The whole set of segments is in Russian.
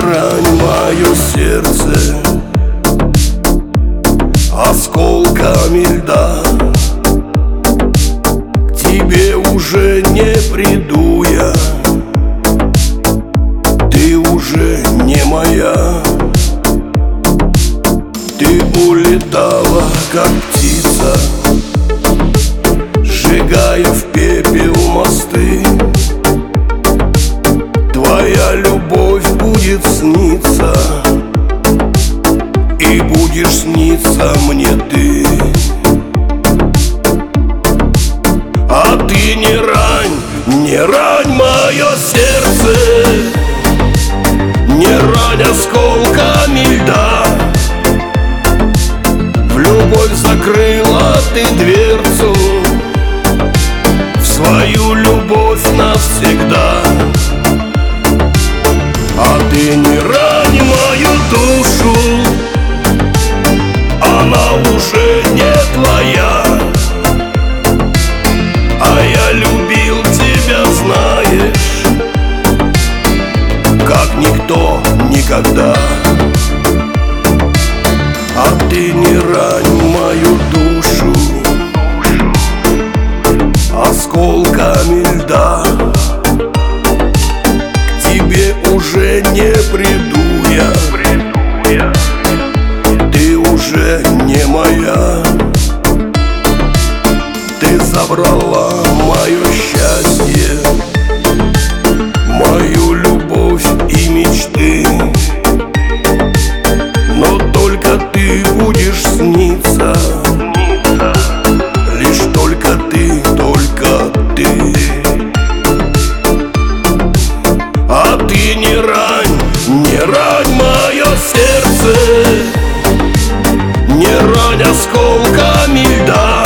рань мое сердце осколками льда. К тебе уже не приду я, ты уже не моя. Ты улетала, как птица, сжигая в пепел мосты. Твоя любовь будет сниться, и будешь сниться мне ты. А ты не рань мое сердце, не рань осколками льда. В любовь закрыла ты дверцу, в свою любовь навсегда. А ты не рань мою душу, она уже не твоя. А я любил тебя, знаешь, как никто никогда. А ты не рань мою душу осколками льда. К тебе уже не приду я, ты уже не моя. Ты забрала мое счастье, мою любовь и мечты. Но только ты будешь сниться, лишь только ты, только ты. А ты не рань мое сердце, не рань осколками льда.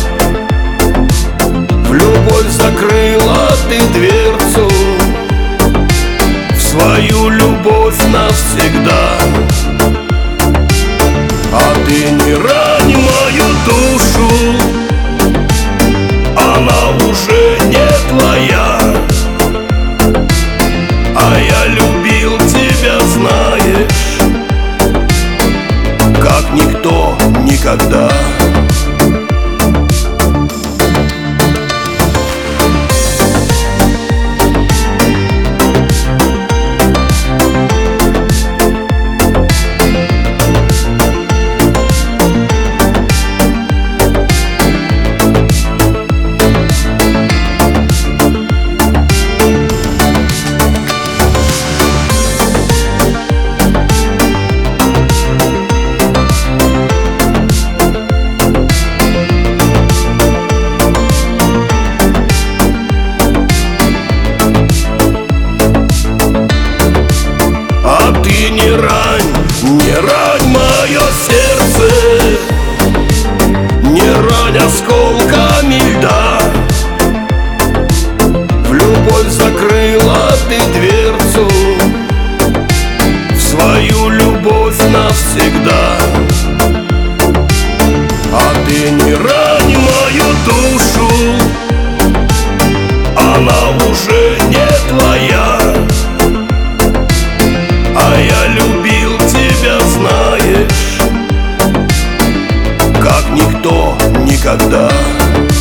В любовь закрыла ты дверцу, в свою любовь навсегда. А ты не рань мою душу, она уже не твоя. А я любил тебя, знаешь, как никто никогда. Не рань мое сердце, не рань осколками льда. В любовь закрыла ты дверцу, в свою любовь навсегда. А ты не рань мою душу, она уже не твоя. А я любил тебя, знаешь, как никто никогда.